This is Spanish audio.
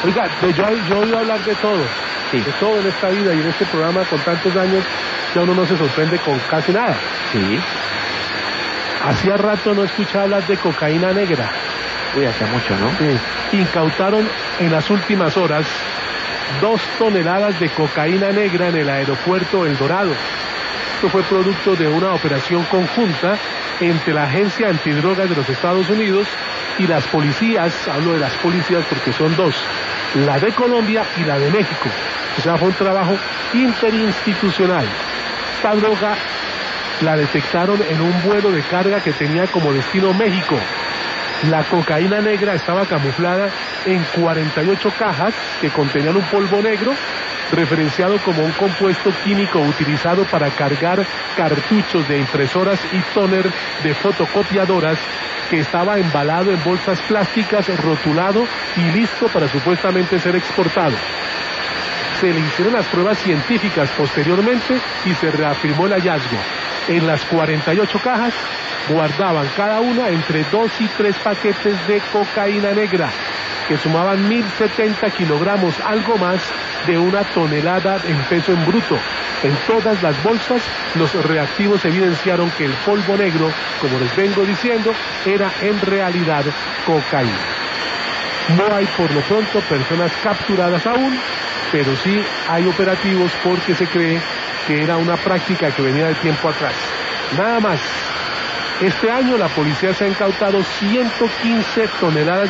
Oiga, yo he oído hablar de todo, Sí. de todo en esta vida y en este programa con tantos años, ya uno no se sorprende con casi nada. Sí. Hacía rato no escuchaba hablar de cocaína negra. Uy, hace mucho, ¿no? Sí. Incautaron en las últimas horas 2 toneladas de cocaína negra en el aeropuerto El Dorado. Esto fue producto de una operación conjunta entre la Agencia Antidrogas de los Estados Unidos y las policías, hablo de las policías porque son 2, la de Colombia y la de México. O sea, fue un trabajo interinstitucional. Esta droga la detectaron en un vuelo de carga que tenía como destino México. La cocaína negra estaba camuflada en 48 cajas que contenían un polvo negro referenciado como un compuesto químico utilizado para cargar cartuchos de impresoras y tóner de fotocopiadoras, que estaba embalado en bolsas plásticas, rotulado y listo para supuestamente ser exportado. Se le hicieron las pruebas científicas posteriormente y se reafirmó el hallazgo. En las 48 cajas guardaban cada una entre 2 y 3 paquetes de cocaína negra, que sumaban 1070 kilogramos, algo más de 1 tonelada en peso en bruto. En todas las bolsas, los reactivos evidenciaron que el polvo negro, como les vengo diciendo, era en realidad cocaína. No hay por lo pronto personas capturadas aún, pero sí hay operativos porque se cree que era una práctica que venía de tiempo atrás. Nada más. Este año la policía se ha incautado 115 toneladas